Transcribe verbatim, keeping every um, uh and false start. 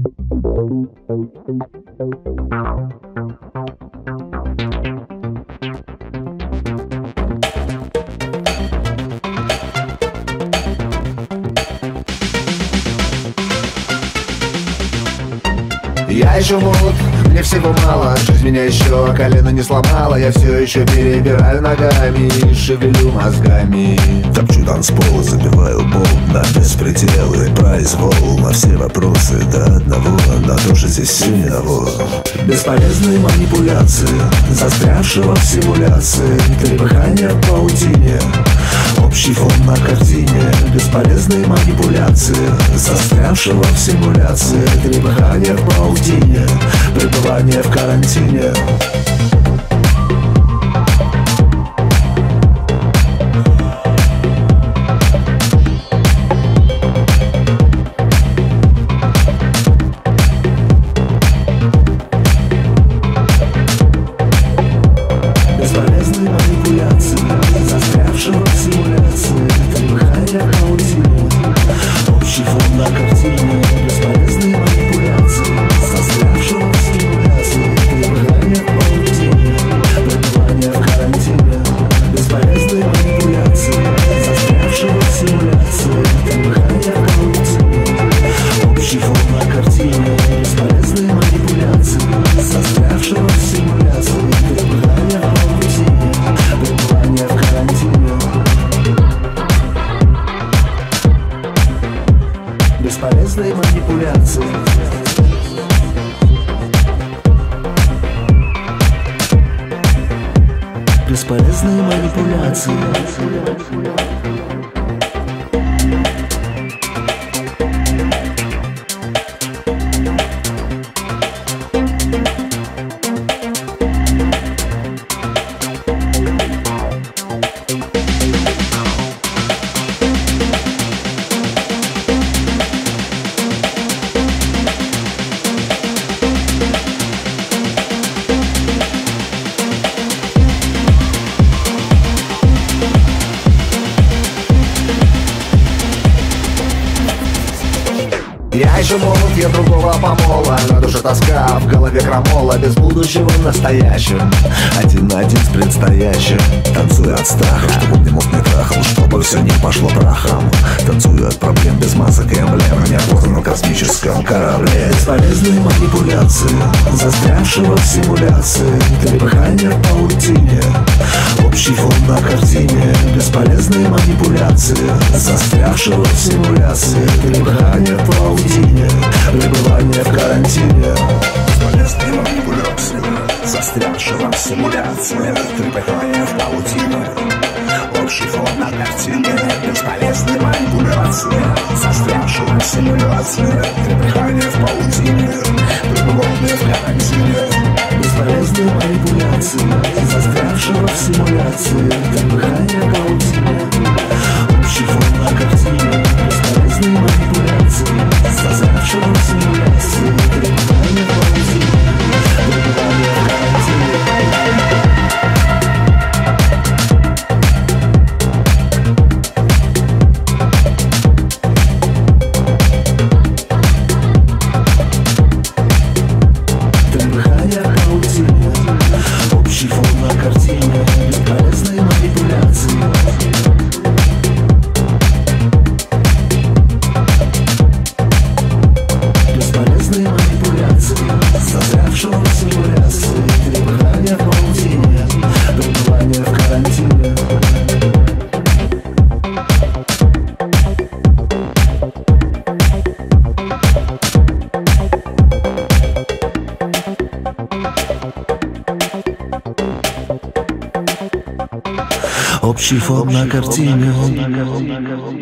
Я еще молод, мне всего мало, жизнь меня еще колено не сломала. Я все еще перебираю ногами, шевелю мозгами. Топчу танцпол, забиваю болт на беспредел и произвол. На все вопросы до одного, на то, что здесь сильного. Бесполезные манипуляции, застрявшего в симуляции. Трепыхание в паутине, общий фон на картине. Бесполезные манипуляции, застрявшего в симуляции. Трепыхание в паутине, пребывание в карантине. Бесполезные манипуляции, застрявшего в симуляции. Трепыхание в паутине, общий фон на картине. Бесполезные манипуляции, застрявшего в симуляции. Трепыхание в паутине, пребывание в карантине. Бесполезные манипуляции, застрявшего в симуляции. Трепыхание в паутине, общий фон на картине. Бесполезные манипуляции, застрявшего в симуляции. Трепыхание в паутине, пребывание в карантине. Бесполезные манипуляции. Бесполезные манипуляции. Я еще молод, я другого помола. На душе тоска, в голове крамола. Без будущего в настоящем, Один на один с предстоящим. Танцую от страха, чтобы мне мозг не трахал, чтобы все не пошло прахом. Танцую от проблем без масок и эмблем. Я поздно на космическом корабле. бесполезные манипуляции, Застрявшего в симуляции. Трепыхание в паутине, общий фон на картине. Бесполезные манипуляции, застрявшего в симуляции. Трепыхание в паутине, пребывание в карантине. Бесполезные манипуляции, застрявшего в симуляции. Трепыхание в паутине, общий фон на картине. Бесполезные манипуляции, застрявшего в симуляции. Трепыхание в паутине, пребывание в карантине. бесполезные манипуляции, застрявшего в симуляции. Трепыхание в паутине, общий фон на картине. Бесполезные манипуляции, застрявшего в симуляции. Трепыхание в паутине, пребывание в карантине. Общий фон на картине. Бесполезные манипуляции. Бесполезные манипуляции, застрявшего в симуляции. Трепыхание в паутине, пребывание в карантине. Общий фон на картине.